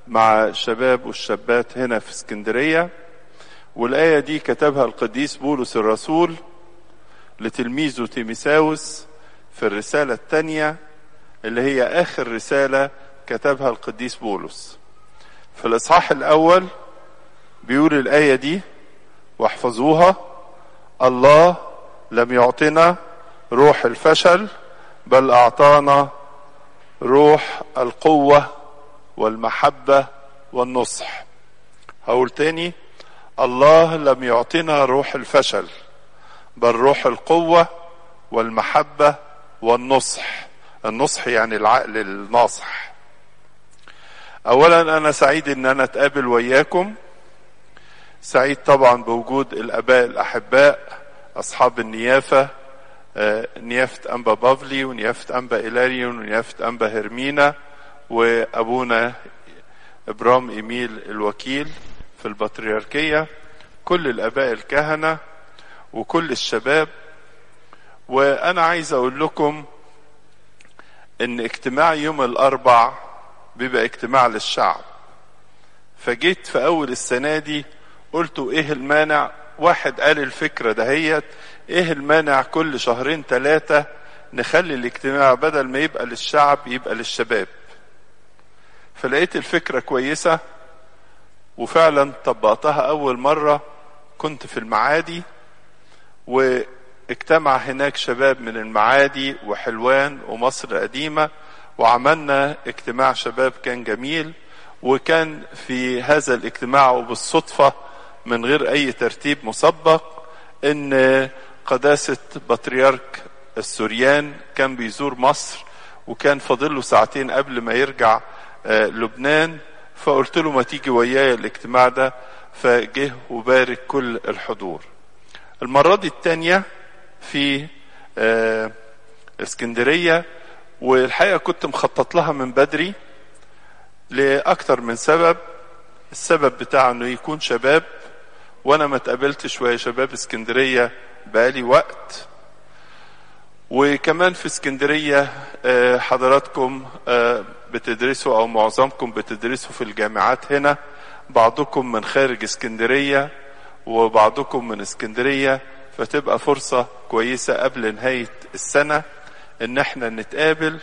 مع الشباب والشابات هنا في اسكندرية. والآية دي كتبها القديس بولس الرسول لتلميذه تيموثاوس في الرسالة الثانية اللي هي آخر رسالة كتبها القديس بولس. في الإصحاح الأول بيقول الآية دي واحفظوها: الله لم يعطنا روح الفشل بل أعطانا روح القوة والمحبة والنصح. هقول تاني: الله لم يعطنا روح الفشل بل روح القوة والمحبة والنصح. النصح يعني العقل الناصح. اولا انا سعيد ان انا اتقابل وياكم، سعيد طبعا بوجود الاباء الاحباء اصحاب النيافة، نيافة انبا بافلي ونيافة انبا إيلاريون ونيافة انبا هرمينا وابونا ابرام ايميل الوكيل في البطريركية، كل الاباء الكهنة وكل الشباب. وانا عايز اقول لكم ان اجتماع يوم الاربع بيبقى اجتماع للشعب. فجيت في اول السنة دي قلتوا ايه المانع، واحد قال الفكرة دهيت، ايه المانع كل شهرين 3 نخلي الاجتماع بدل ما يبقى للشعب يبقى للشباب. فلقيت الفكرة كويسة وفعلا طبقتها اول مرة. كنت في المعادي واجتمع هناك شباب من المعادي وحلوان ومصر القديمة وعملنا اجتماع شباب كان جميل. وكان في هذا الاجتماع وبالصدفة من غير اي ترتيب مسبق ان قداسة بطريرك السوريان كان بيزور مصر وكان فاضله ساعتين قبل ما يرجع لبنان. فقلت له ما تيجي وياي الاجتماع ده، فجه وبارك كل الحضور. المرة دي التانية في اسكندرية، والحقيقة كنت مخطط لها من بدري لأكتر من سبب. السبب بتاع انه يكون شباب، وانا ما تقابلت شوية شباب اسكندرية بقالي وقت. وكمان في اسكندرية حضراتكم بتدرسوا او معظمكم بتدرسوا في الجامعات هنا، بعضكم من خارج اسكندرية وبعضكم من اسكندرية، فتبقى فرصة كويسة قبل نهاية السنة ان احنا نتقابل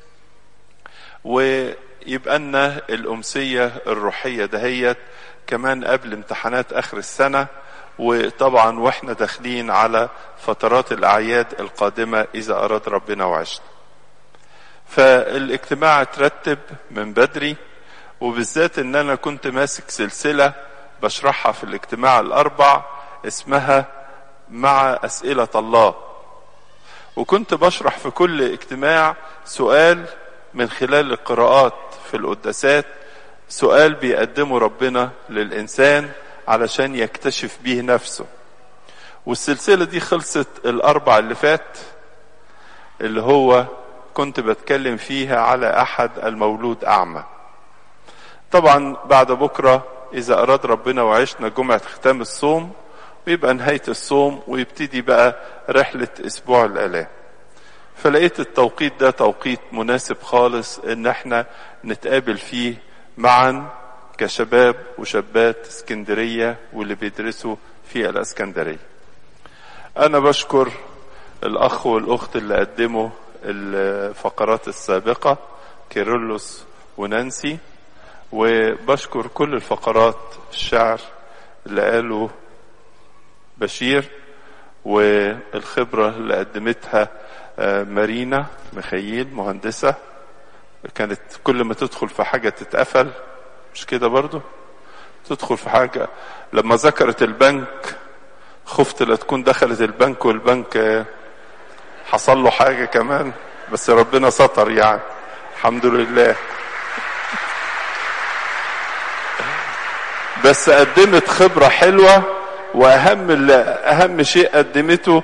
ويبقى لنا الأمسية الروحية دهيت كمان قبل امتحانات آخر السنة، وطبعا واحنا داخلين على فترات الأعياد القادمة إذا أراد ربنا وعشنا. فالاجتماع اترتب من بدري، وبالذات ان انا كنت ماسك سلسلة بشرحها في الاجتماع الأربع اسمها مع أسئلة الله، وكنت بشرح في كل اجتماع سؤال من خلال القراءات في القداسات، سؤال بيقدمه ربنا للإنسان علشان يكتشف به نفسه. والسلسلة دي خلصت الأربع اللي فات، اللي هو كنت بتكلم فيها على أحد المولود أعمى. طبعا بعد بكرة إذا أراد ربنا وعشنا جمعة ختام الصوم، ويبقى نهاية الصوم ويبتدي بقى رحلة أسبوع الآلام. فلقيت التوقيت ده توقيت مناسب خالص ان احنا نتقابل فيه معا كشباب وشابات اسكندرية واللي بيدرسوا في الاسكندرية. انا بشكر الاخ والاخت اللي قدموا الفقرات السابقة كيرلس ونانسي، وبشكر كل الفقرات الشعر اللي قالوا بشير، والخبرة اللي قدمتها مارينا مخيل مهندسة، كانت كل ما تدخل في حاجة تتقفل، مش كده برضو؟ تدخل في حاجة لما ذكرت البنك خفت لا تكون دخلت البنك والبنك حصل له حاجة كمان، بس ربنا ستر يعني الحمد لله. بس قدمت خبرة حلوة، واهم شيء قدمته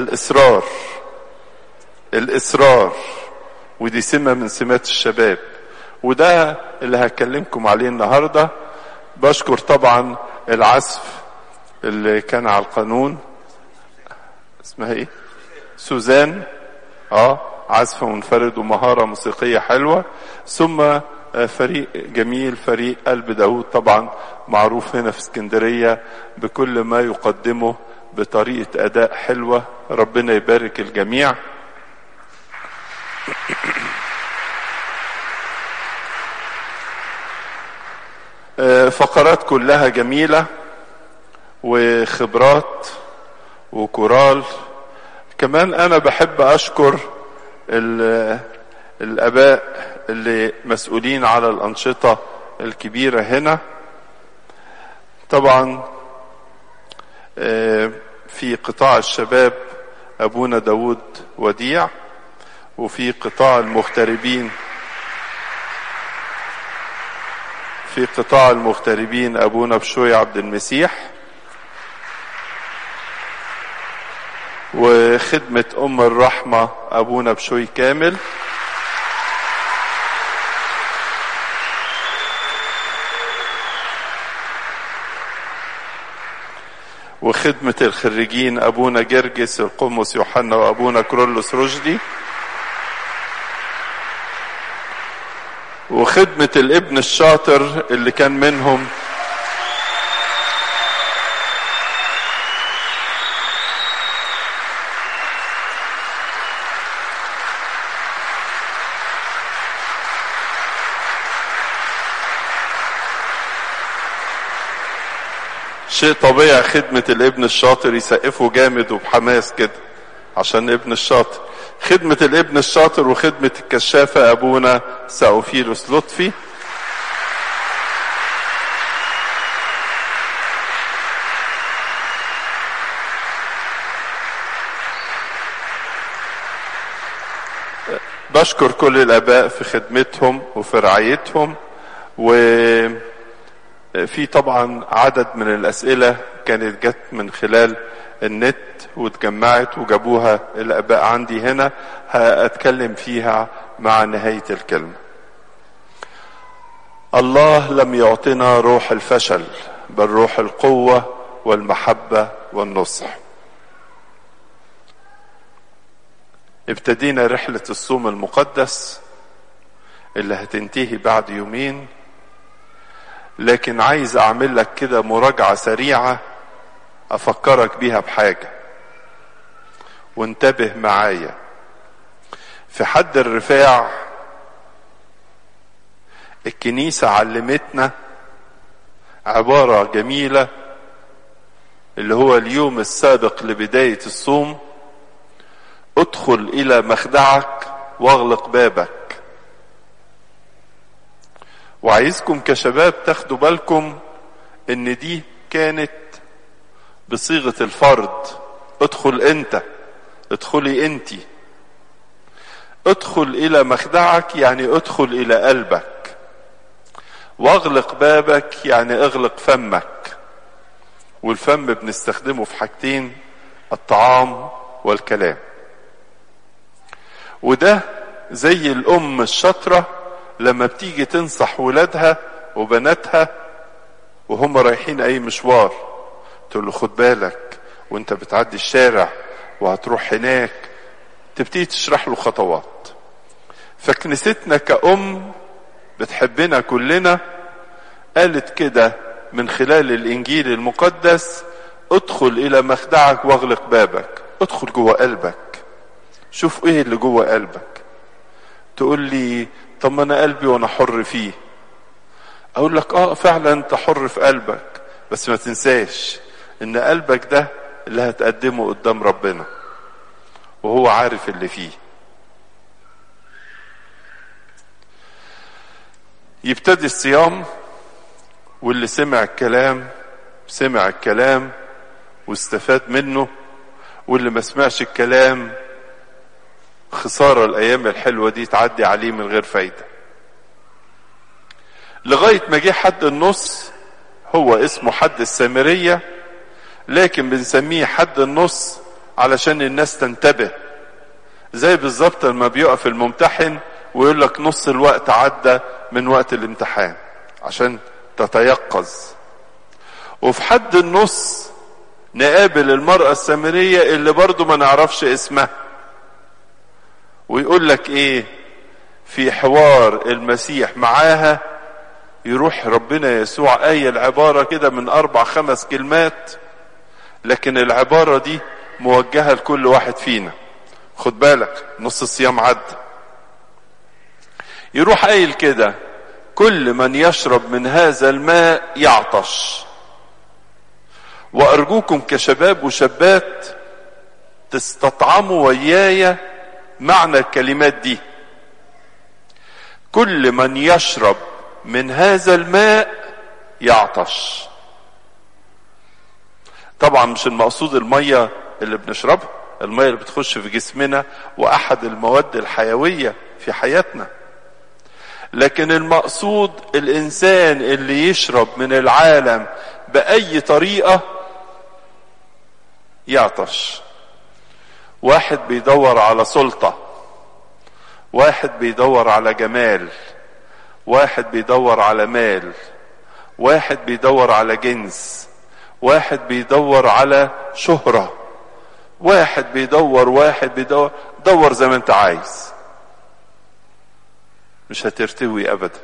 الإصرار، ودي سمة من سمات الشباب، وده اللي هكلمكم عليه النهاردة. بشكر طبعا العزف اللي كان على القانون، اسمها ايه؟ سوزان، عزف منفرد ومهارة موسيقية حلوة. ثم فريق جميل، فريق قلب داود طبعا معروف هنا في اسكندرية بكل ما يقدمه بطريقة أداء حلوة. ربنا يبارك الجميع. فقرات كلها جميلة وخبرات وكورال. كمان أنا بحب أشكر الآباء اللي مسؤولين على الأنشطة الكبيرة هنا. طبعا في قطاع الشباب أبونا داود وديع، وفي قطاع المغتربين أبونا بشوي عبد المسيح، وخدمة أم الرحمة أبونا بشوي كامل، وخدمة الخريجين أبونا جرجس القمص يوحنا وأبونا كرولوس رشدي، وخدمة الابن الشاطر اللي كان منهم شيء طبيعي. خدمة الابن الشاطر يسقفوا جامد وبحماس كده عشان ابن الشاطر. خدمة الابن الشاطر وخدمة الكشافة أبونا ساوفيلوس لطفي، بشكر كل الآباء في خدمتهم وفي رعايتهم. وفي طبعا عدد من الأسئلة كانت جت من خلال النت واتجمعت وجابوها الآباء عندي هنا، هأتكلم فيها مع نهاية الكلمة. الله لم يعطنا روح الفشل، بل روح القوة والمحبة والنصح. ابتدينا رحلة الصوم المقدس اللي هتنتهي بعد يومين، لكن عايز اعمل لك كده مراجعة سريعة افكرك بيها بحاجة، وانتبه معايا. في حد الرفاع الكنيسة علمتنا عبارة جميلة اللي هو اليوم السابق لبداية الصوم: ادخل الى مخدعك واغلق بابك. وعايزكم كشباب تاخدوا بالكم ان دي كانت بصيغة الفرد. ادخل انت، ادخلي انتي. ادخل الى مخدعك يعني ادخل الى قلبك، واغلق بابك يعني اغلق فمك. والفم بنستخدمه في حاجتين: الطعام والكلام. وده زي الام الشاطرة لما بتيجي تنصح ولادها وبناتها وهم رايحين اي مشوار، تقول له خد بالك وانت بتعدي الشارع وهتروح هناك، تبتدي تشرح له خطوات. فكنيستنا كأم بتحبنا كلنا قالت كده من خلال الانجيل المقدس: ادخل الى مخدعك واغلق بابك. ادخل جوه قلبك، شوف ايه اللي جوه قلبك. تقول لي طب ما انا قلبي وانا حر فيه. اقول لك فعلا انت حر في قلبك، بس ما تنساش ان قلبك ده اللي هتقدمه قدام ربنا، وهو عارف اللي فيه. يبتدي الصيام، واللي سمع الكلام واستفاد منه، واللي ما سمعش الكلام خسارة الايام الحلوة دي تعدي عليه من غير فايدة. لغاية ما جه حد النص، هو اسمه حد السامرية، لكن بنسميه حد النص علشان الناس تنتبه. زي بالظبط لما بيقف الممتحن ويقول لك نص الوقت عدى من وقت الامتحان، عشان تتيقظ. وفي حد النص نقابل المرأة السامرية اللي برضو ما نعرفش اسمها، ويقول لك ايه؟ في حوار المسيح معاها يروح ربنا يسوع قايل العبارة كده من 4-5 كلمات، لكن العبارة دي موجهة لكل واحد فينا. خد بالك نص الصيام عدى، يروح قايل كده: كل من يشرب من هذا الماء يعطش. وأرجوكم كشباب وشابات تستطعموا وياي معنى الكلمات دي. كل من يشرب من هذا الماء يعطش. طبعا مش المقصود المية اللي بنشربها، المية اللي بتخش في جسمنا وأحد المواد الحيوية في حياتنا، لكن المقصود الإنسان اللي يشرب من العالم بأي طريقة يعطش. واحد بيدور على سلطة، واحد بيدور على جمال، واحد بيدور على مال، واحد بيدور على جنس، واحد بيدور على شهرة، واحد بيدور دور زي ما انت عايز، مش هترتوي ابدا.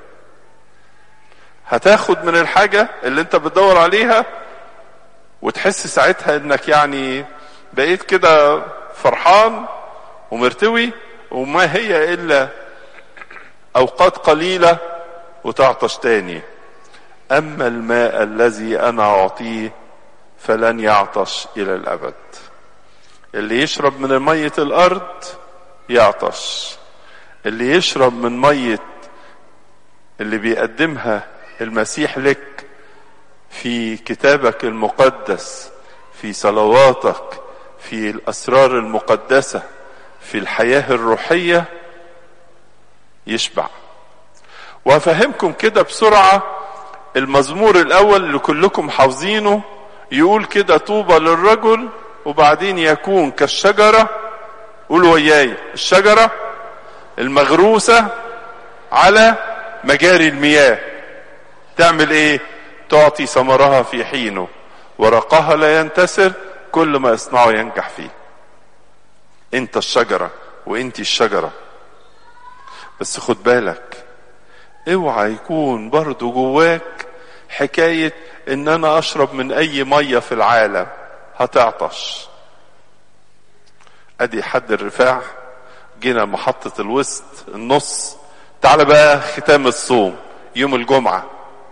هتاخد من الحاجة اللي انت بتدور عليها وتحس ساعتها انك يعني بقيت كده فرحان ومرتوي، وما هي الا اوقات قليلة وتعطش تاني. اما الماء الذي انا اعطيه فلن يعطش الى الابد. اللي يشرب من مية الارض يعطش، اللي يشرب من مية اللي بيقدمها المسيح لك في كتابك المقدس، في صلواتك، في الاسرار المقدسة، في الحياة الروحية، يشبع. وافهمكم كده بسرعة المزمور الاول اللي كلكم حافظينه، يقول كده: طوبى للرجل، وبعدين يكون كالشجرة. قولوا وياي: الشجرة المغروسة على مجاري المياه. تعمل ايه؟ تعطي ثمرها في حينه، ورقها لا ينتسر، كل ما يصنعه ينجح فيه. انت الشجرة وانت الشجرة. بس خد بالك، اوعى يكون برضو جواك حكاية ان انا اشرب من اي مية في العالم هتعطش. ادي حد الرفاع، جينا محطة الوسط النص، تعال بقى ختام الصوم يوم الجمعة.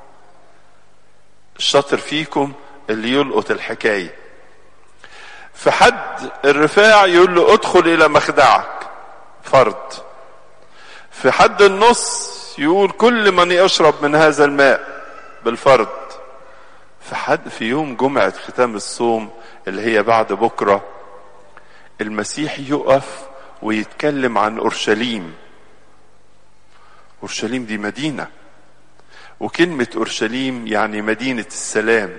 الشاطر فيكم اللي يلقط الحكاية. في حد الرفاع يقول له: ادخل الى مخدعك، فرض. في حد النص يقول: كل من يشرب من هذا الماء، بالفرض. في حد في يوم جمعة ختام الصوم اللي هي بعد بكرة، المسيح يقف ويتكلم عن أورشليم. أورشليم دي مدينة، وكلمة أورشليم يعني مدينة السلام.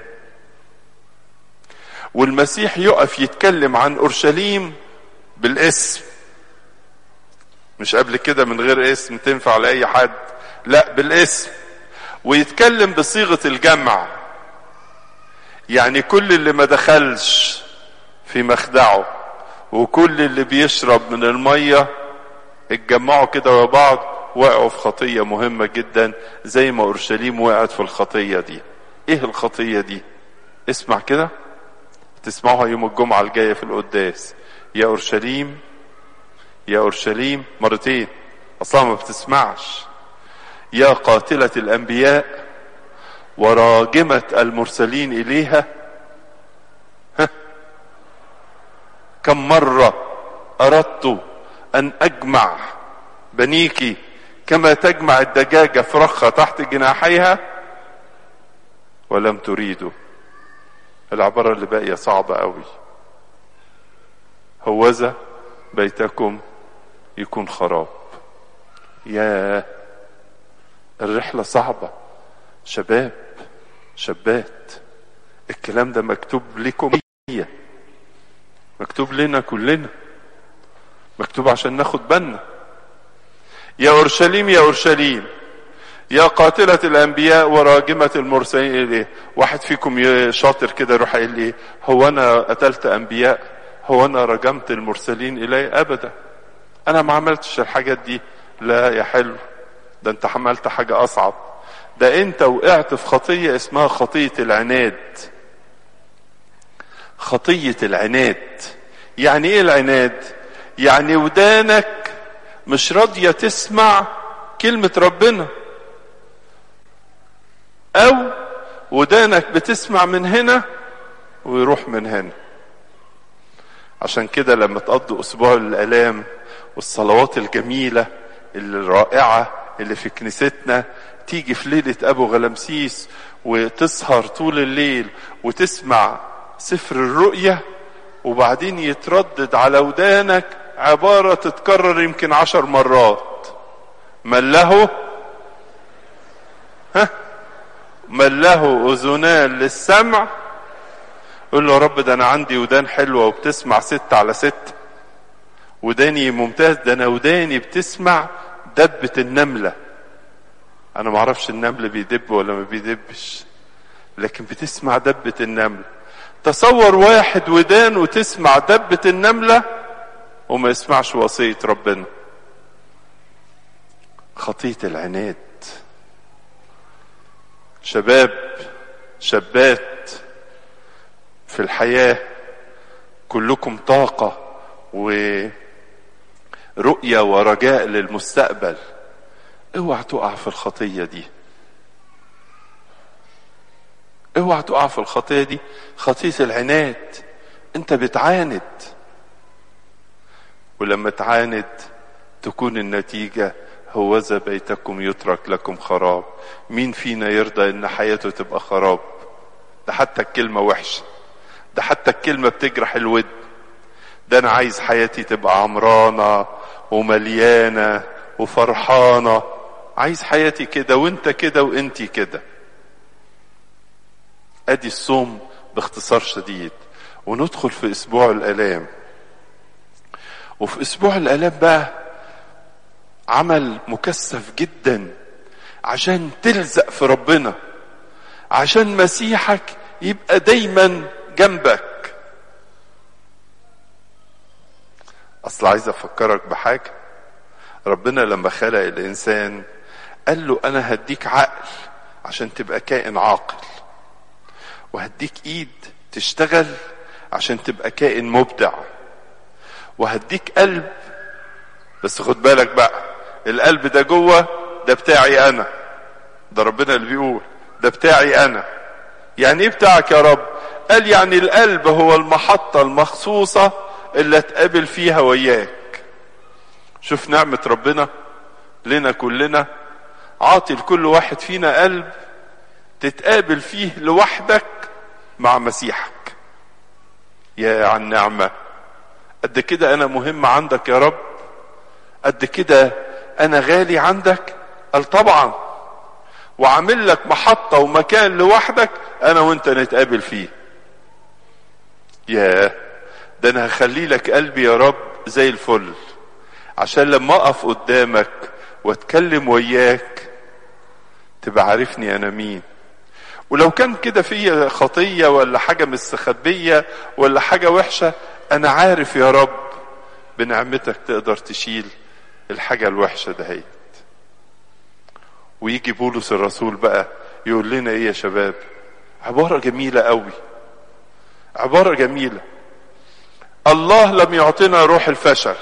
والمسيح يقف يتكلم عن أورشليم بالاسم، مش قبل كده من غير اسم تنفع لأي حد، لا بالاسم. ويتكلم بصيغة الجمع، يعني كل اللي ما دخلش في مخدعه وكل اللي بيشرب من المية اتجمعوا كده وبعض، وقعوا في خطية مهمة جدا زي ما أورشليم وقعت في الخطية دي. ايه الخطية دي؟ اسمع كده، تسمعوها يوم الجمعة الجاية في القداس: يا أورشليم يا أورشليم، مرتين أصلا ما بتسمعش. يا قاتلة الأنبياء وراجمة المرسلين إليها. كم مرة أردت أن أجمع بنيك كما تجمع الدجاجة فراخها تحت جناحيها ولم تريدوا. العبارة اللي باقية صعبة قوي: هوذا بيتكم يكون خراب. يا الرحلة صعبة. شباب شابات، الكلام ده مكتوب لكم، مكتوب لنا كلنا، مكتوب عشان ناخد بالنا. يا أورشليم يا أورشليم، يا قاتلة الأنبياء وراجمة المرسلين إليه. واحد فيكم شاطر كده يروح قايل لي: هو أنا قتلت أنبياء؟ هو أنا رجمت المرسلين إليه؟ أبدا، أنا ما عملتش الحاجات دي. لا يا حلو، ده انت عملت حاجة اصعب، ده انت وقعت في خطية اسمها خطية العناد. خطية العناد يعني ايه العناد؟ يعني ودانك مش راضية تسمع كلمة ربنا، او ودانك بتسمع من هنا ويروح من هنا. عشان كده لما تقضوا اسبوع الالام والصلوات الجميلة الرائعة اللي في كنيستنا، تيجي في ليلة ابو غلمسيس وتسهر طول الليل وتسمع سفر الرؤية، وبعدين يتردد على ودانك عبارة تتكرر يمكن 10 مرات: من له من له اذنان للسمع. قل له يا رب ده انا عندي ودان حلوة وبتسمع 6/6، وداني ممتاز، ده انا وداني بتسمع دبة النملة. انا معرفش النمل بيدب ولا ما بيدبش، لكن بتسمع دبة النملة. تصور واحد ودان وتسمع دبة النملة وما يسمعش وصية ربنا. خطية العناد. شباب شابات في الحياة كلكم طاقة ورؤية ورجاء للمستقبل، اوعى تقع في الخطية دي، اوعى تقع في الخطية دي، خطية العناد. انت بتعاند، ولما تعاند تكون النتيجة هوذا بيتكم يترك لكم خراب. مين فينا يرضى ان حياته تبقى خراب؟ ده حتى الكلمة وحشة، ده حتى الكلمة بتجرح الود. ده انا عايز حياتي تبقى عمرانة ومليانة وفرحانة، عايز حياتي كده وانت كده وانتي كده. ادي الصوم باختصار شديد. وندخل في اسبوع الالام. وفي اسبوع الالام بقى عمل مكثف جدا عشان تلزق في ربنا، عشان مسيحك يبقى دايما جنبك. اصل عايز افكرك بحاجة. ربنا لما خلق الانسان قال له انا هديك عقل عشان تبقى كائن عاقل، وهديك ايد تشتغل عشان تبقى كائن مبدع، وهديك قلب. بس خد بالك بقى، القلب ده جوه ده بتاعي انا، ده ربنا اللي بيقول ده بتاعي انا. يعني ايه بتاعك يا رب؟ قال يعني القلب هو المحطة المخصوصة اللي اتقابل فيها وياك. شوف نعمة ربنا لنا كلنا، عاطي لكل واحد فينا قلب تتقابل فيه لوحدك مع مسيحك. يا عن نعمة، قد كده انا مهم عندك يا رب، قد كده انا غالي عندك. قال طبعا، وعامل لك محطة ومكان لوحدك انا وانت نتقابل فيه. يا ده انا هخلي لك قلبي يا رب زي الفل، عشان لما اقف قدامك واتكلم وياك تبقى عارفني انا مين. ولو كان كده في خطية ولا حاجة مستخبية ولا حاجة وحشة، انا عارف يا رب بنعمتك تقدر تشيل الحاجة الوحشة دهيت. ويجي بولس الرسول بقى يقول لنا ايه يا شباب؟ عبارة جميلة قوي، عبارة جميلة. الله لم يعطينا روح الفشل.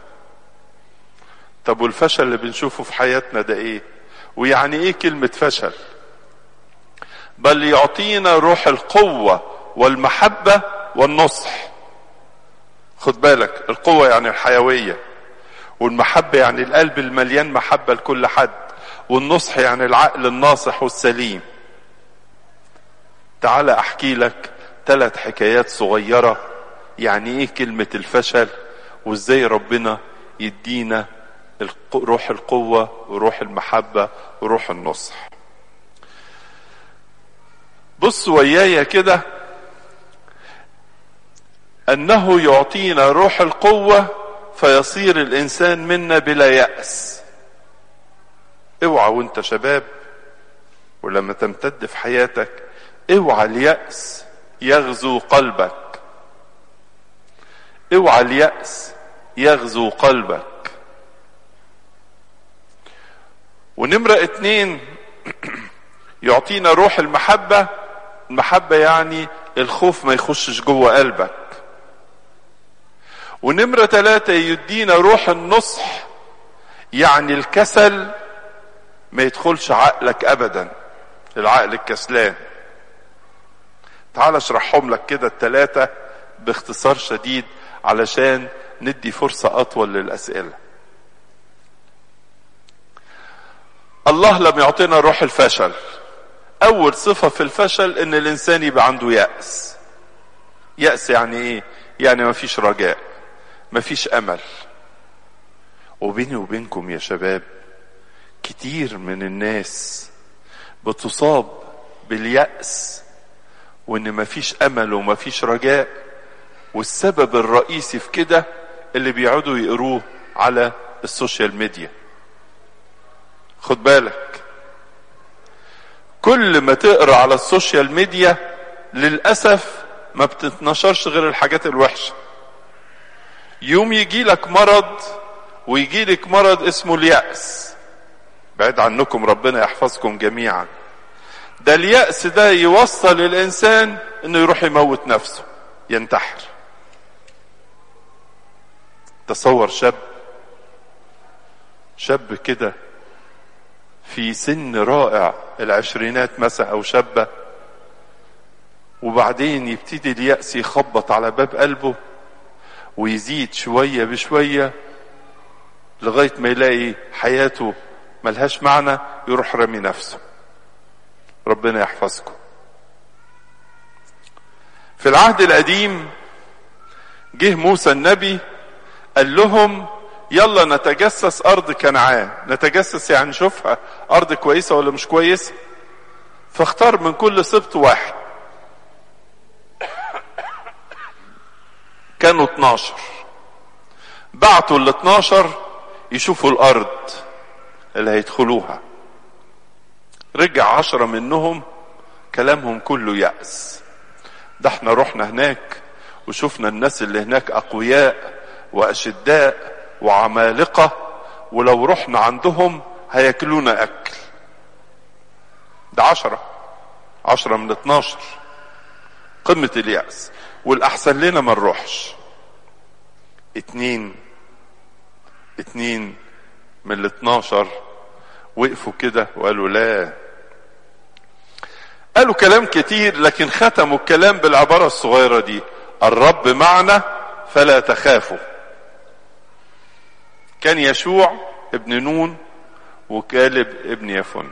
طب والفشل اللي بنشوفه في حياتنا ده ايه؟ ويعني ايه كلمة فشل؟ بل يعطينا روح القوة والمحبة والنصح. خد بالك، القوة يعني الحيوية، والمحبة يعني القلب المليان محبة لكل حد، والنصح يعني العقل الناصح والسليم. تعال احكي لك 3 حكايات صغيرة يعني ايه كلمة الفشل، وازاي ربنا يدينا روح القوة وروح المحبة وروح النصح. بص ويايا كده، انه يعطينا روح القوة فيصير الانسان منا بلا يأس. اوعى وانت شباب ولما تمتد في حياتك، اوعى اليأس يغزو قلبك، اوعى اليأس يغزو قلبك. ونمرة 2 يعطينا روح المحبة. المحبة يعني الخوف ما يخشش جوه قلبك. ونمرة 3 يدينا روح النصح، يعني الكسل ما يدخلش عقلك ابدا، العقل الكسلان. تعال اشرحهم لك كده ال3 باختصار شديد علشان ندي فرصة اطول للاسئلة. الله لم يعطينا روح الفشل. اول صفة في الفشل ان الانسان يبقى عنده يأس. يأس يعني ايه؟ يعني ما فيش رجاء، ما فيش امل. وبيني وبينكم يا شباب، كتير من الناس بتصاب باليأس وان ما فيش امل وما فيش رجاء، والسبب الرئيسي في كده اللي بيقعدوا يقروه على السوشيال ميديا. خد بالك، كل ما تقرأ على السوشيال ميديا للأسف ما بتتنشرش غير الحاجات الوحشة. يوم يجي لك مرض، ويجي لك مرض اسمه اليأس، بعيد عنكم ربنا يحفظكم جميعا. ده اليأس ده يوصل الإنسان انه يروح يموت نفسه، ينتحر. تصور شاب كده في سن رائع، العشرينات مثلا او شابة، وبعدين يبتدي اليأس يخبط على باب قلبه ويزيد شوية بشوية لغاية ما يلاقي حياته ملهاش معنى، يروح رمي نفسه. ربنا يحفظكم. في العهد القديم جه موسى النبي قال لهم يلا نتجسس ارض كنعان. نتجسس يعني نشوفها ارض كويسة ولا مش كويسة. فاختار من كل سبط واحد. كانوا 12. بعتوا ال12 يشوفوا الارض اللي هيدخلوها. رجع 10 منهم كلامهم كله يأس. ده احنا رحنا هناك وشفنا الناس اللي هناك اقوياء واشداء وعمالقة، ولو رحنا عندهم هياكلونا اكل. ده 10 من 12. قمة اليأس. والاحسن لنا ما نروحش. 2 من 12 وقفوا كده وقالوا لا. قالوا كلام كتير لكن ختموا الكلام بالعبارة الصغيرة دي: الرب معنا فلا تخافوا. كان يشوع ابن نون وكالب ابن يفن.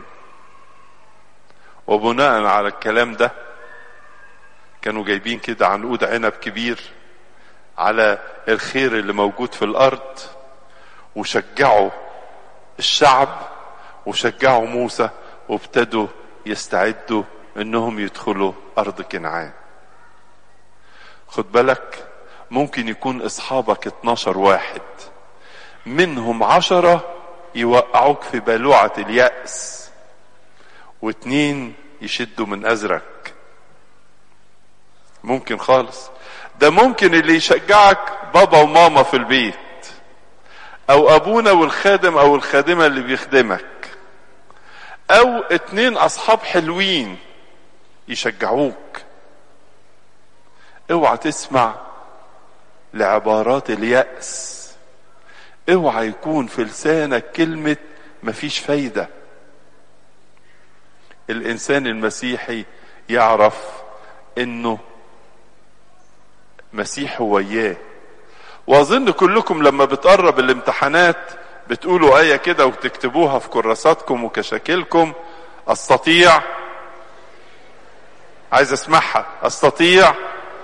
وبناء على الكلام ده كانوا جايبين كده عنقود عنب كبير على الخير اللي موجود في الارض، وشجعوا الشعب وشجعوا موسى، وابتدوا يستعدوا انهم يدخلوا ارض كنعان. خد بالك، ممكن يكون اصحابك 12 واحد، منهم 10 يوقعوك في بلوعة اليأس، و2 يشدوا من ازرك. ممكن خالص. ده ممكن اللي يشجعك بابا وماما في البيت، او ابونا والخادم او الخادمة اللي بيخدمك، او 2 اصحاب حلوين يشجعوك. اوعى تسمع لعبارات اليأس. اوعى يكون في لسانك كلمة مفيش فايدة. الانسان المسيحي يعرف انه مسيح هو اياه. واظن كلكم لما بتقرب الامتحانات بتقولوا آية كده وتكتبوها في كراساتكم وكشاكلكم: استطيع. عايز اسمعها: استطيع.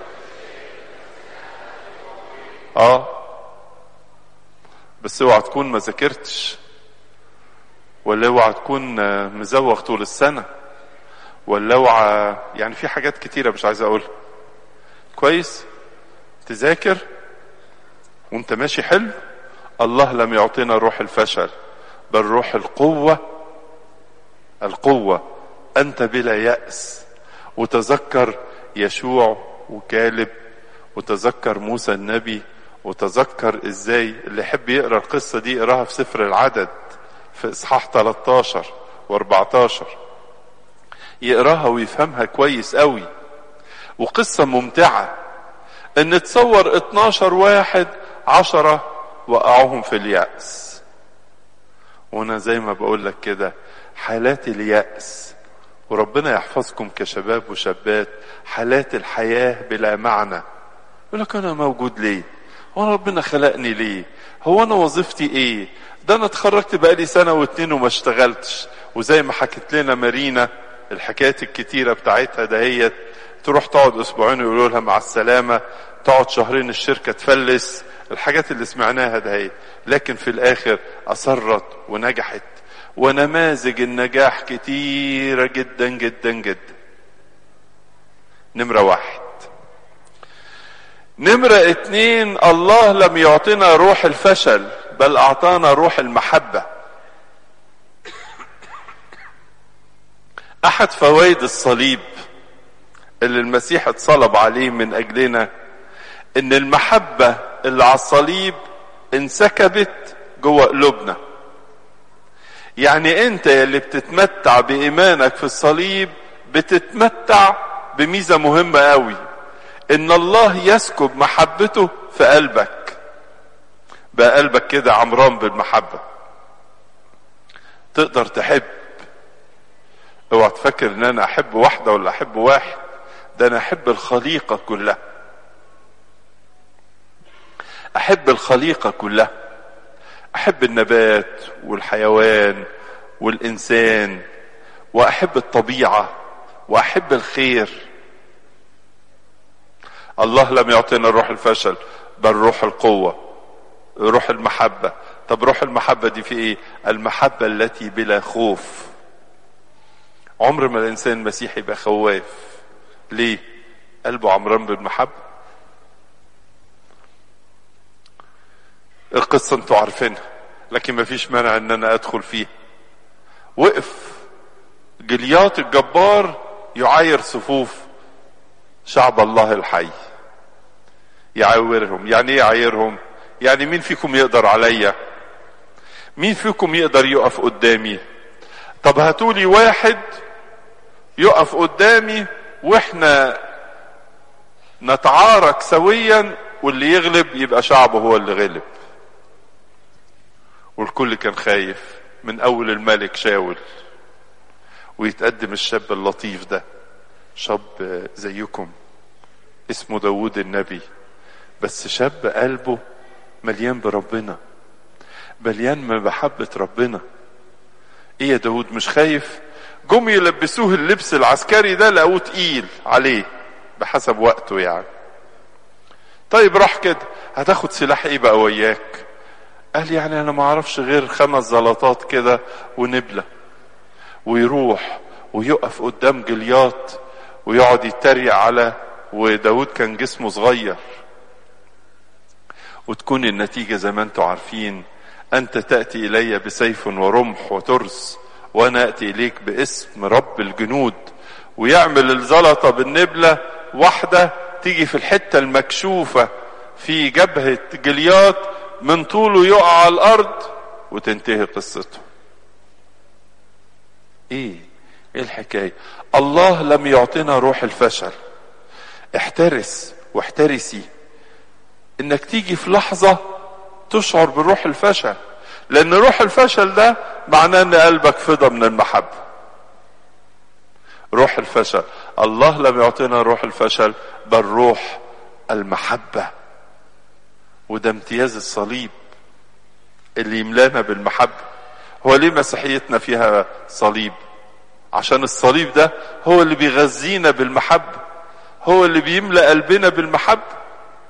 بس اوعى تكون ما ذاكرتش، ولا اوعى تكون مزوغ طول السنة، ولا اوعى، يعني في حاجات كتيرة مش عايز اقولها. كويس تذاكر وانت ماشي حلو. الله لم يعطينا روح الفشل، بل روح القوة. انت بلا يأس. وتذكر يشوع وكالب، وتذكر موسى النبي، وتذكر ازاي اللي يحب يقرأ القصة دي يقراها في سفر العدد في اصحاح 13 و14. يقراها ويفهمها كويس قوي. وقصة ممتعة ان تصور 12 واحد 10 وقعوهم في اليأس. وانا زي ما بقول لك كده حالات اليأس، وربنا يحفظكم كشباب وشابات، حالات الحياة بلا معنى. يقول لك انا موجود ليه؟ هو ربنا خلقني ليه؟ هو انا وظيفتي ايه؟ ده انا اتخرجت بقالي 1 و2 وما اشتغلتش. وزي ما حكت لنا مارينا الحكايات الكتيرة بتاعتها دهيت، تروح تقعد 2 أسبوع يقولوا لها مع السلامة، تقعد 2 شهر الشركة تفلس، الحاجات اللي سمعناها دهيت. لكن في الاخر اصرت ونجحت، ونماذج النجاح كتيرة جدا جدا جدا. نمرة 1. نمرة 2، الله لم يعطينا روح الفشل بل اعطانا روح المحبة. احد فوائد الصليب اللي المسيح اتصلب عليه من اجلنا ان المحبة اللي على الصليب انسكبت جوه قلوبنا. يعني انت اللي بتتمتع بايمانك في الصليب بتتمتع بميزة مهمة قوي، ان الله يسكب محبته في قلبك. بقى قلبك كده عمران بالمحبة، تقدر تحب. اوعى تفكر ان انا احب واحدة ولا احب واحد، ده انا احب الخليقة كلها. احب الخليقة كلها، احب النبات والحيوان والانسان، واحب الطبيعة، واحب الخير. الله لم يعطينا روح الفشل بل روح القوة، روح المحبة. طب روح المحبة دي في ايه؟ المحبة التي بلا خوف. عمر ما الانسان المسيحي يبقى خواف. ليه؟ قلبه عمران بالمحبة. القصة انتوا عارفينها، لكن ما فيش مانع ان انا ادخل فيها. وقف جليات الجبار يعاير صفوف شعب الله الحي، يعاورهم. يعني ايه يعايرهم؟ يعني مين فيكم يقدر عليا؟ مين فيكم يقدر يقف قدامي؟ طب هاتولي واحد يقف قدامي واحنا نتعارك سويا، واللي يغلب يبقى شعبه هو اللي غلب. والكل كان خايف، من اول الملك شاول ويتقدم الشاب اللطيف ده، شاب زيكم اسمه داود النبي، بس شاب قلبه مليان بربنا، مليان بمحبة ربنا. ايه يا داود مش خايف؟ جم يلبسوه اللبس العسكري ده لقوه تقيل عليه بحسب وقته يعني. طيب راح كده، هتاخد سلاح ايه بقى وياك؟ قال يعني انا ما اعرفش غير 5 زلطات كده ونبلة. ويروح ويقف قدام جليات ويقعد يتريق على، وداود كان جسمه صغير. وتكون النتيجة زي ما انتوا عارفين، انت تأتي الي بسيف ورمح وترس وانا اتي اليك باسم رب الجنود. ويعمل الزلطة بالنبلة واحدة تيجي في الحتة المكشوفة في جبهة جليات، من طوله يقع على الارض وتنتهي قصته. ايه الحكاية؟ الله لم يعطينا روح الفشل. احترس واحترسي انك تيجي في لحظة تشعر بروح الفشل، لان روح الفشل ده معناه ان قلبك فضى من المحبة. روح الفشل، الله لم يعطينا روح الفشل بل روح المحبة. وده امتياز الصليب اللي يملانا بالمحبة. هو ليه مسيحيتنا فيها صليب؟ عشان الصليب ده هو اللي بيغذينا بالمحبة، هو اللي بيملأ قلبنا بالمحبة.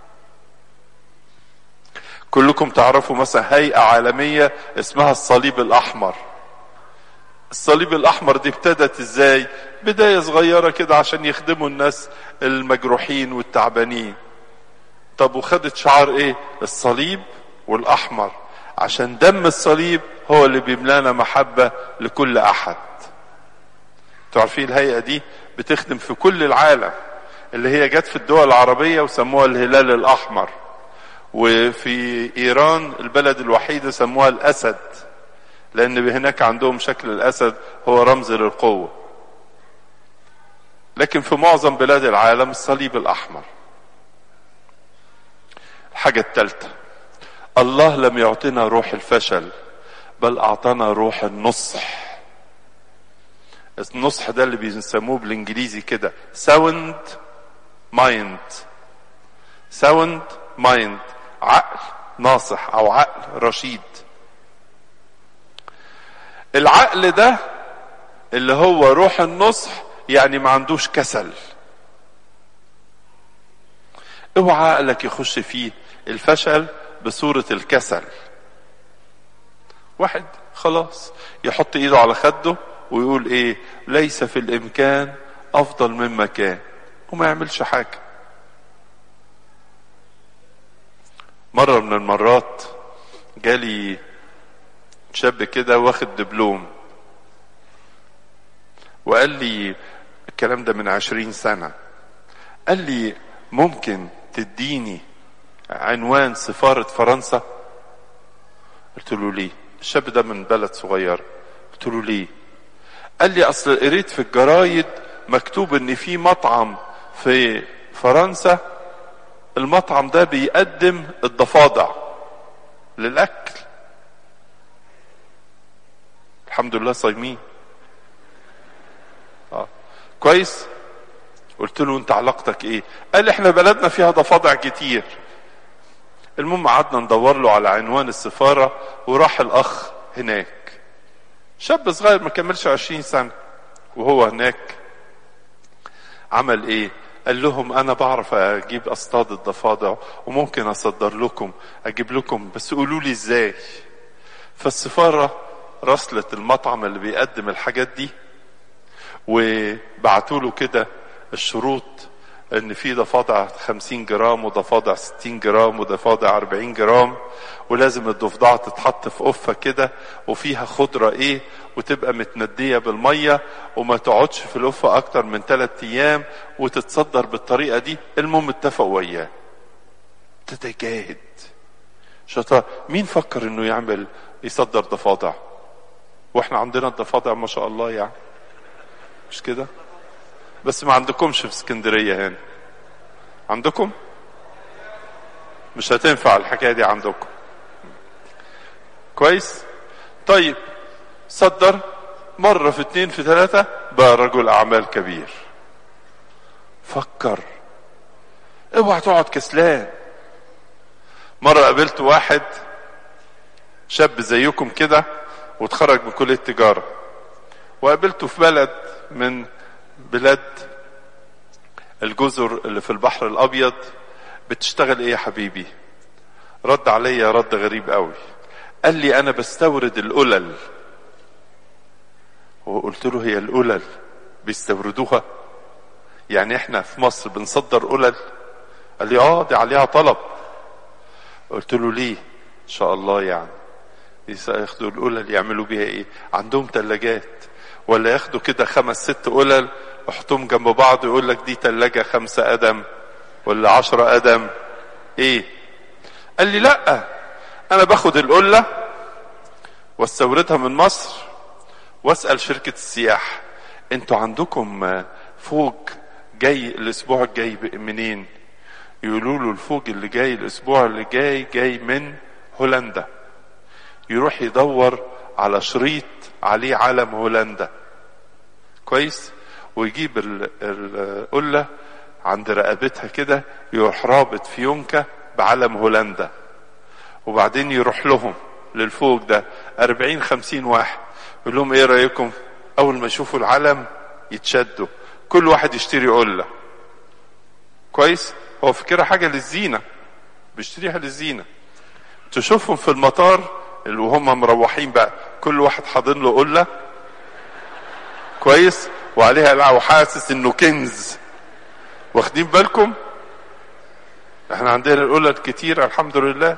كلكم تعرفوا مثلا هيئة عالمية اسمها الصليب الأحمر. الصليب الأحمر دي ابتدت ازاي؟ بداية صغيرة كده عشان يخدموا الناس المجروحين والتعبانين. طب وخدت شعار ايه؟ الصليب والأحمر، عشان دم الصليب هو اللي بيملانا محبة لكل أحد. تعرفين الهيئة دي بتخدم في كل العالم، اللي هي جت في الدول العربية وسموها الهلال الأحمر، وفي إيران البلد الوحيدة سموها الأسد، لان هناك عندهم شكل الاسد هو رمز للقوة. لكن في معظم بلاد العالم الصليب الاحمر. الحاجة الثالثة، الله لم يعطينا روح الفشل بل اعطانا روح النصح. النصح ده اللي بيسموه بالانجليزي كده ساوند مايند. ساوند مايند، عقل ناصح او عقل رشيد. العقل ده اللي هو روح النصح يعني ما عندوش كسل. اوعى عقلك يخش فيه الفشل بصورة الكسل. واحد خلاص يحط ايده على خده ويقول ايه، ليس في الامكان افضل مما كان، وما يعملش حاجة. مرة من المرات جالي شاب كده واخد دبلوم وقال لي الكلام ده من 20 سنة، قال لي ممكن تديني عنوان سفارة فرنسا؟ قلت له ليه؟ الشاب ده من بلد صغير. قلت له ليه؟ قال لي اصل قريت في الجرايد مكتوب ان في مطعم في فرنسا، المطعم ده بيقدم الضفادع للاكل. الحمد لله صايمين. كويس. قلت له انت علاقتك ايه؟ قال احنا بلدنا فيها ضفادع كتير. المهم قعدنا ندور له على عنوان السفارة، وراح الاخ هناك شاب صغير ما كملش 20 سنة، وهو هناك عمل ايه؟ قال لهم انا بعرف اجيب اصطاد الضفادع وممكن اصدر لكم، اجيب لكم بس قولوا لي ازاي. فالسفارة راسلت المطعم اللي بيقدم الحاجات دي وبعتوا له كده الشروط، ان في ضفادع 50 جرام وضفادع 60 جرام وضفادع 40 جرام، ولازم الضفدعة تتحط في قفة كده وفيها خضرة ايه، وتبقى متندية بالمية وما تقعدش في القفة اكتر من 3 ايام، وتتصدر بالطريقة دي. المهم اتفقوا وياه. تتجاهد شطار. مين فكر انه يعمل يصدر ضفادع واحنا عندنا الضفادع ما شاء الله يعني، مش كده؟ بس ما عندكمش في اسكندرية هنا. عندكم مش هتنفع الحكاية دي عندكم. كويس. طيب صدر مرة في 2 في 3 بقى رجل اعمال كبير. فكر، اوعى تقعد كسلان. مرة قابلت واحد شاب زيكم كده واتخرج من كلية تجارة، وقابلته في بلد من بلاد الجزر اللي في البحر الابيض. بتشتغل ايه يا حبيبي؟ رد عليا رد غريب قوي، قال لي انا بستورد القلل. وقلت له هي القلل بيستوردوها؟ يعني احنا في مصر بنصدر قلل؟ قال لي دي عليها طلب. قلت له ليه؟ ان شاء الله يعني ياخدوا القلل يعملوا بيها ايه؟ عندهم ثلاجات، ولا ياخدوا كده 5 6 قلل يحطهم جنب بعض ويقول لك دي ثلاجة 5 قدم ولا 10 قدم ايه؟ قال لي لا، انا باخد القلة واستوردها من مصر واسأل شركة السياحة انتوا عندكم فوج جاي الاسبوع الجاي منين؟ يقولوا له الفوج اللي جاي الاسبوع اللي جاي من هولندا. يروح يدور على شريط عليه علم هولندا. كويس. ويجيب القلة عند رقبتها كده، يروح رابط فيونكة بعلم هولندا، وبعدين يروح لهم للفوق ده 40-50 واحد يقول لهم ايه رأيكم؟ اول ما يشوفوا العلم يتشدوا، كل واحد يشتري قلة. كويس. هو فكرة حاجة للزينة، بيشتريها للزينة. تشوفهم في المطار وهم مروحين بقى كل واحد حاضن له قلة. كويس. وعليها وحاسس انه كنز. واخدين بالكم؟ احنا عندنا القلة كتير الحمد لله.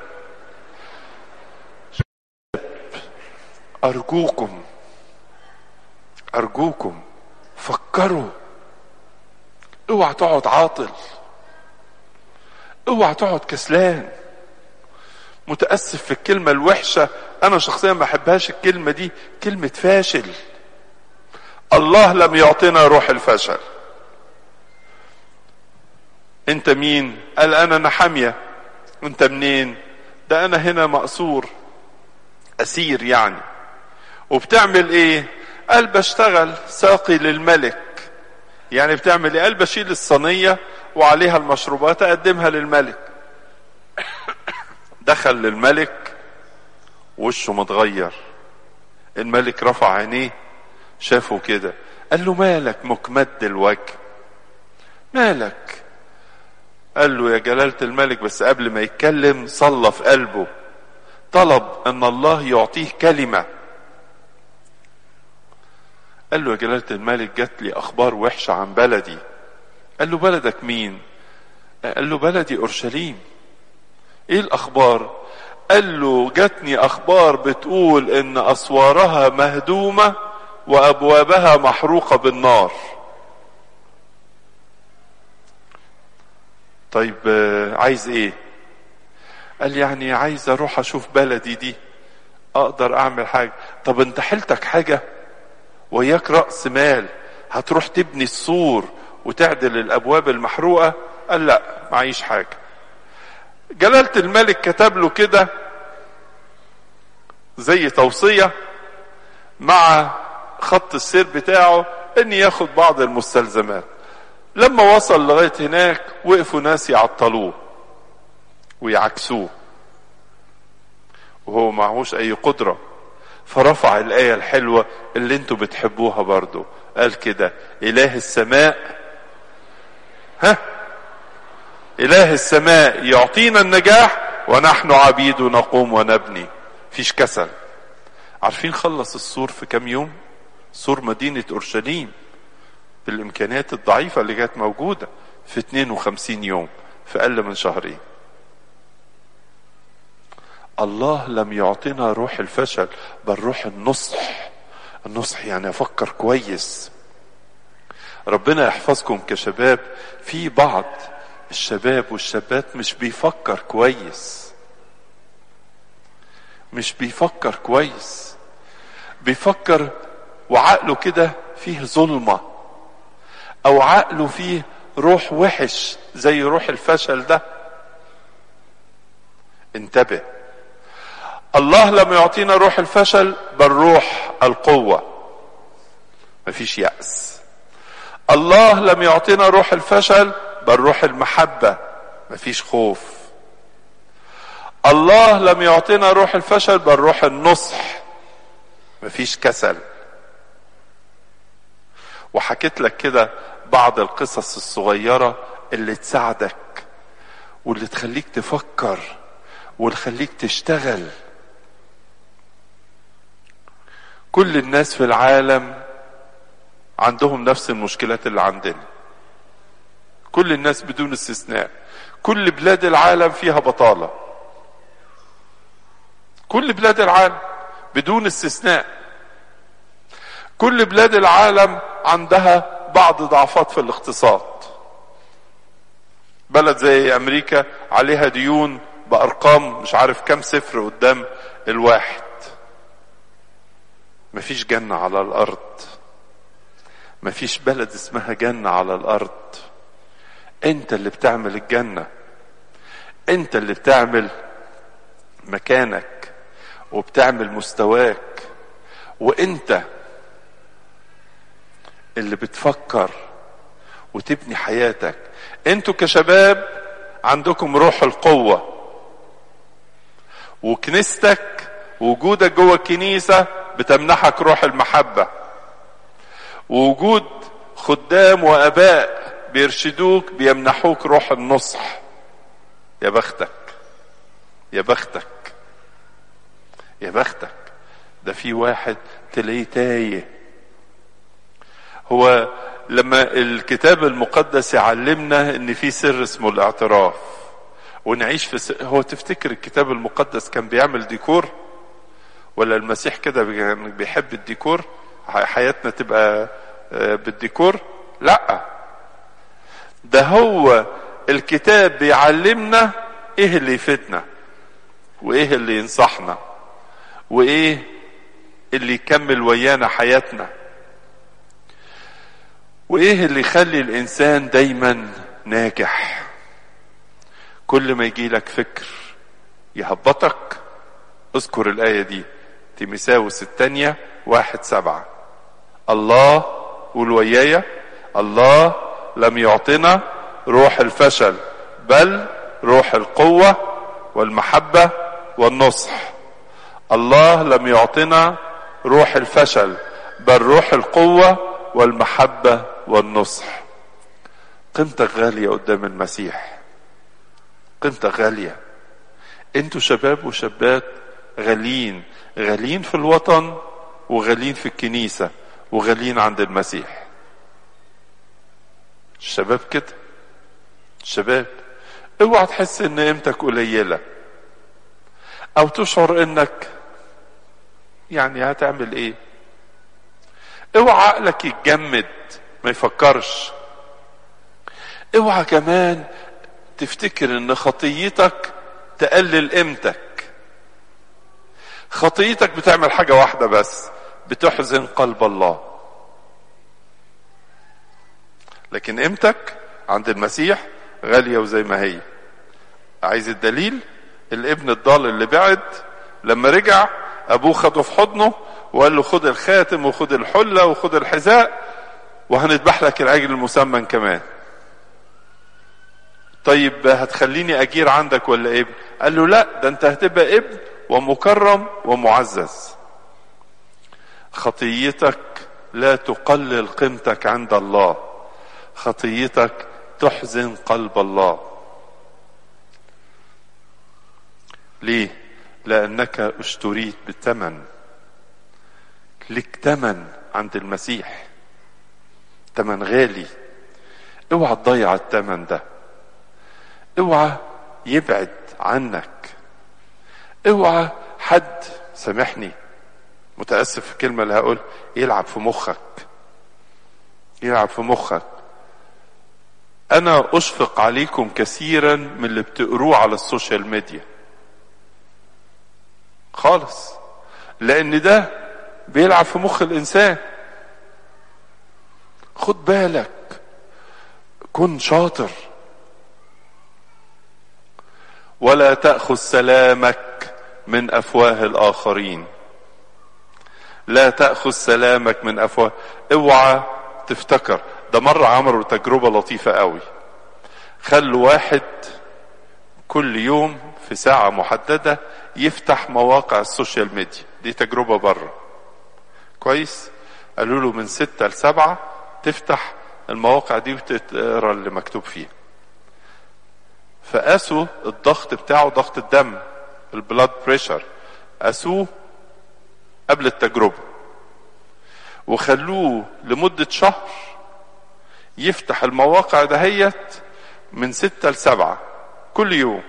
ارجوكم فكروا. اوعى تقعد عاطل، اوعى تقعد كسلان متأسف في الكلمة الوحشة انا شخصيا ما احبهاش الكلمة دي، كلمة فاشل. الله لم يعطينا روح الفشل. انت مين؟ قال انا نحمية. انت منين؟ ده انا هنا مأسور، اسير يعني. وبتعمل ايه؟ قال بشتغل ساقي للملك. يعني بتعمل ايه؟ قال بشيل الصينية وعليها المشروبات اقدمها للملك. دخل للملك وشه متغير. الملك رفع عينيه شافه كده، قال له مالك مكمد الوجه؟ مالك؟ قال له يا جلالة الملك، بس قبل ما يتكلم صلى في قلبه، طلب ان الله يعطيه كلمة. قال له يا جلالة الملك جات لي اخبار وحشة عن بلدي. قال له بلدك مين؟ قال له بلدي اورشليم. ايه الاخبار؟ قال له جاتني اخبار بتقول ان اسوارها مهدومة وابوابها محروقة بالنار. طيب عايز ايه؟ قال يعني عايز اروح اشوف بلدي دي، اقدر اعمل حاجة. طب انت حيلتك حاجة؟ وياك رأس مال هتروح تبني السور وتعدل الابواب المحروقة؟ قال لا معيش حاجة. جلالة الملك كتب له كده زي توصية مع خط السير بتاعه ان ياخد بعض المستلزمات. لما وصل لغاية هناك وقفوا ناس يعطلوه ويعكسوه وهو معهوش اي قدرة، فرفع الآية الحلوة اللي انتوا بتحبوها برضو. قال كده إله السماء، إله السماء يعطينا النجاح ونحن عبيد نقوم ونبني. فيش كسل. عارفين خلص السور في كام يوم؟ سور مدينة أورشليم بالإمكانيات الضعيفة اللي كانت موجودة في 52 يوم، في أقل من شهرين. الله لم يعطينا روح الفشل، بل روح النصح. النصح يعني أفكر كويس. ربنا يحفظكم كشباب. في بعض الشباب والشابات مش بيفكر كويس، مش بيفكر كويس، بيفكر وعقله كده فيه ظلمة، او عقله فيه روح وحش زي روح الفشل ده. انتبه، الله لم يعطينا روح الفشل بل روح القوة. مفيش يأس. الله لم يعطينا روح الفشل بل روح المحبة. مفيش خوف. الله لم يعطينا روح الفشل بل روح النصح. مفيش كسل. وحكيت لك كده بعض القصص الصغيرة اللي تساعدك واللي تخليك تفكر واللي تخليك تشتغل. كل الناس في العالم عندهم نفس المشكلات اللي عندنا، كل الناس بدون استثناء. كل بلاد العالم فيها بطالة، كل بلاد العالم بدون استثناء. كل بلاد العالم عندها بعض ضعفات في الاقتصاد. بلد زي امريكا عليها ديون بارقام مش عارف كم صفر قدام الواحد. مفيش جنة على الارض، مفيش بلد اسمها جنة على الارض. انت اللي بتعمل الجنة، انت اللي بتعمل مكانك وبتعمل مستواك، وانت اللي بتفكر وتبني حياتك. انتوا كشباب عندكم روح القوة، وكنيستك وجودك جوه الكنيسة بتمنحك روح المحبة، ووجود خدام واباء بيرشدوك بيمنحوك روح النصح. يا بختك، يا بختك، يا بختك. ده في واحد تلاقيه تايه. هو لما الكتاب المقدس يعلمنا ان في سر اسمه الاعتراف ونعيش في سر. هو تفتكر الكتاب المقدس كان بيعمل ديكور؟ ولا المسيح كده بيحب الديكور؟ حياتنا تبقى بالديكور؟ لا، ده هو الكتاب بيعلمنا ايه اللي يفيدنا وايه اللي ينصحنا وايه اللي يكمل ويانا حياتنا، وايه اللي يخلي الانسان دايما ناجح. كل ما يجي لك فكر يهبطك اذكر الآية دي، تيموثاوس الثانية 1:7. الله، قول ويايا، الله لم يعطنا روح الفشل بل روح القوة والمحبة والنصح. الله لم يعطنا روح الفشل بل روح القوة والمحبة والنصح. قيمتك غالية قدام المسيح، قيمتك غالية. انتوا شباب وشابات غاليين، غاليين في الوطن وغاليين في الكنيسة وغاليين عند المسيح. الشباب كده، الشباب اوعى تحس ان قيمتك قليلة او تشعر انك يعني هتعمل ايه. اوعى عقلك يتجمد ما يفكرش. اوعى كمان تفتكر ان خطيتك تقلل قيمتك. خطيتك بتعمل حاجة واحدة بس، بتحزن قلب الله. لكن قيمتك عند المسيح غالية وزي ما هي. عايز الدليل؟ الابن الضال اللي بعد لما رجع ابوه خده في حضنه وقال له خد الخاتم وخد الحلة وخد الحذاء وهنذبح لك العجل المسمن كمان. طيب هتخليني اجير عندك ولا ابن؟ قال له لا، ده انت هتبقى ابن ومكرم ومعزز. خطيتك لا تقلل قيمتك عند الله، خطيتك تحزن قلب الله. ليه؟ لأنك اشتريت بالثمن. لك ثمن عند المسيح، ثمن غالي. اوعى تضيع الثمن ده، اوعى يبعد عنك، اوعى حد، سامحني متأسف في الكلمة اللي هقول، يلعب في مخك، يلعب في مخك. انا اشفق عليكم كثيرا من اللي بتقروه على السوشيال ميديا خالص، لان ده بيلعب في مخ الانسان. خد بالك، كن شاطر. ولا تأخذ سلامك من افواه الاخرين، لا تأخذ سلامك من افواه. اوعى تفتكر. ده مرة عملوا تجربة لطيفة قوي، خلوا واحد كل يوم في ساعة محددة يفتح مواقع السوشيال ميديا. دي تجربة بره كويس. قالوا له من 6 ل 7 تفتح المواقع دي وتقرا اللي مكتوب فيها. فقاسوا الضغط بتاعه، ضغط الدم، البلاد بريشر، قاسوه قبل التجربة وخلوه لمدة شهر يفتح المواقع دهيت من 6 ل 7 كل يوم.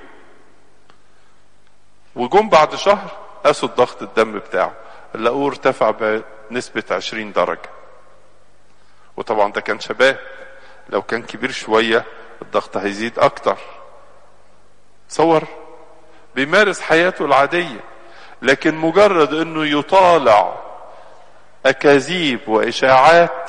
وجم بعد شهر قاسوا الضغط الدم بتاعه، لقوه ارتفع بنسبة 20 درجة. وطبعا ده كان شباب، لو كان كبير شوية الضغط هيزيد اكتر. تصور بيمارس حياته العادية، لكن مجرد انه يطالع اكاذيب واشاعات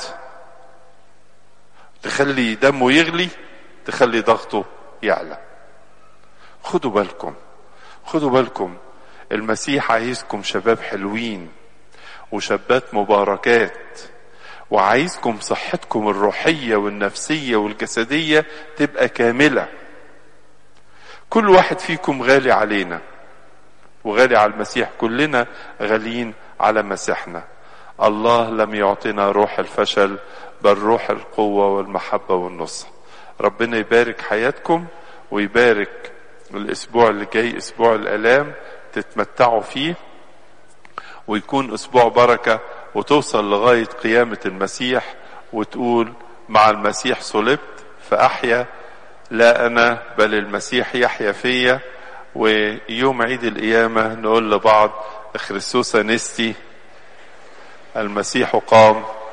تخلي دمه يغلي، تخلي ضغطه يعلى. خدوا بالكم، خدوا بالكم. المسيح عايزكم شباب حلوين وشابات مباركات، وعايزكم صحتكم الروحية والنفسية والجسدية تبقى كاملة. كل واحد فيكم غالي علينا وغالي على المسيح، كلنا غاليين على مسيحنا. الله لم يعطينا روح الفشل بل روح القوة والمحبة والنصح. ربنا يبارك حياتكم ويبارك الاسبوع اللي جاي، اسبوع الالام، تتمتعوا فيه ويكون اسبوع بركة وتوصل لغاية قيامة المسيح وتقول مع المسيح صلبت فأحيا، لا أنا بل المسيح يحيا فيا. ويوم عيد القيامة نقول لبعض: خريستوس أنستي، المسيح قام.